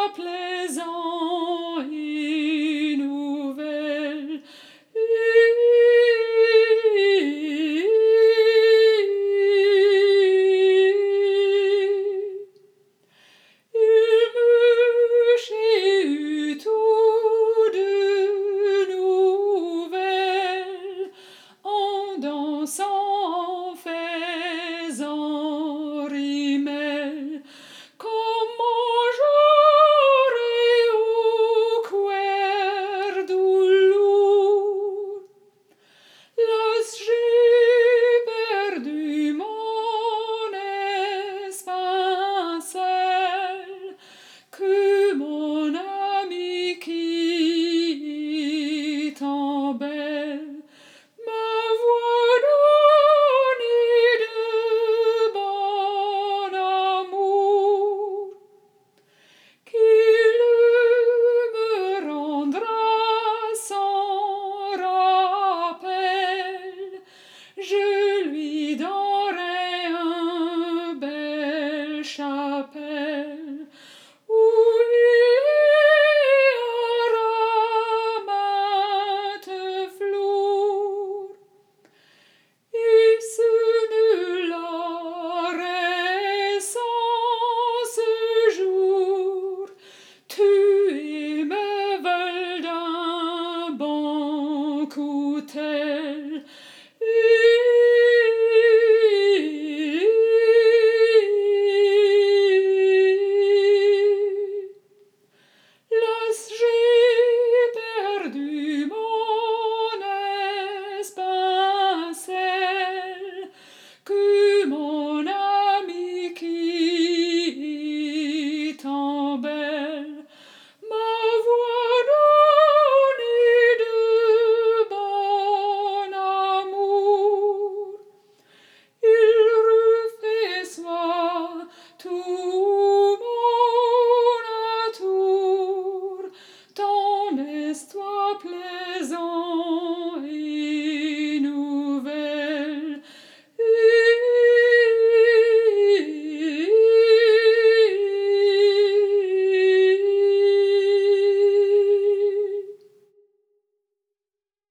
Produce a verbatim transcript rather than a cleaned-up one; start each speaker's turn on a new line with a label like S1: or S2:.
S1: plaisant et nouvelle. Il me chut tout de nouvelles en dansant, en faisant rimel. Comment j'aurais au cuerdo lourd, las j'ai perdu mon espancelle, que mon ami qui tant belle m'avoit donné de bon amour, qu'il me rendra sans rappel. Je lui donnerai un bel chapelle.